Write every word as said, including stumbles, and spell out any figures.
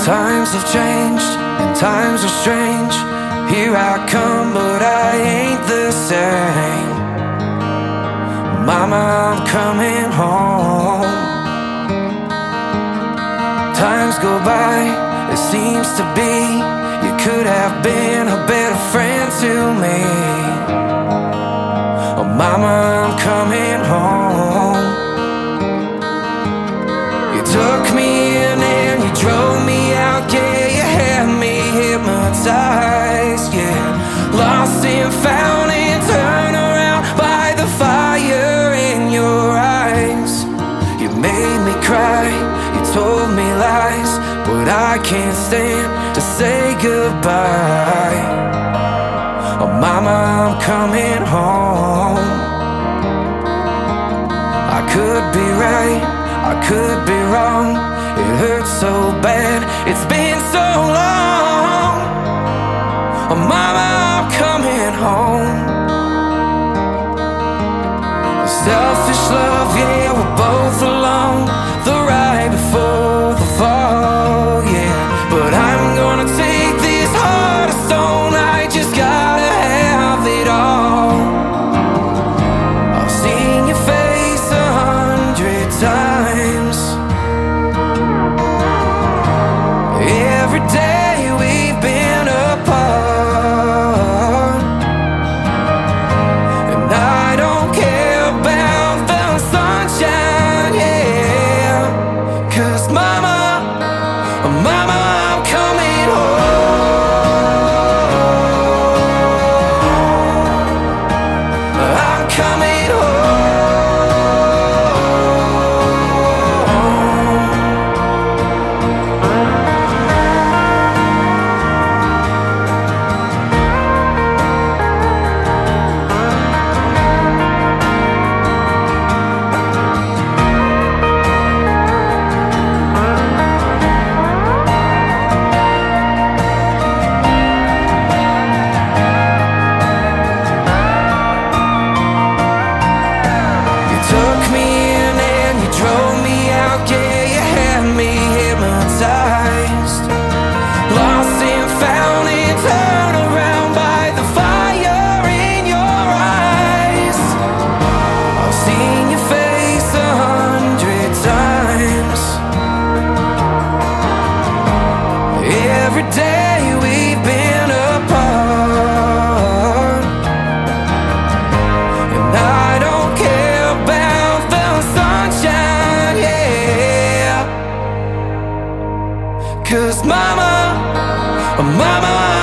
Times have changed and times are strange. Here I come, but I ain't the same. Mama, I'm coming home. Times go by, it seems to be you could have been a better friend to me. Oh, Mama, I'm coming home. You took me in and you drove me out, yeah, you had me hypnotized, yeah. Lost and found and turned around by the fire in your eyes. You made me cry, you told me lies, but I can't stand to say goodbye. Oh, Mama, I'm coming home. I could be right, I could be wrong. It hurts so bad, it's been so long. Oh, Mama, I'm coming home. Selfish love, yeah, we're both alone. The ride before the fall, yeah. But I'm gonna take this heart of stone. I just gotta have it all. I've seen your face a hundred times. Every day we've been apart, and I don't care about the sunshine, yeah. 'Cause Mama, Mama, I'm coming home. I'm coming home. You took me in and you drove me out, yeah, you had me hypnotized. Lost and found and turned around by the fire in your eyes. I've seen your face a hundred times. Every day we've been apart, and I don't care about the sunshine, yeah. 'Cause Mama, Mama,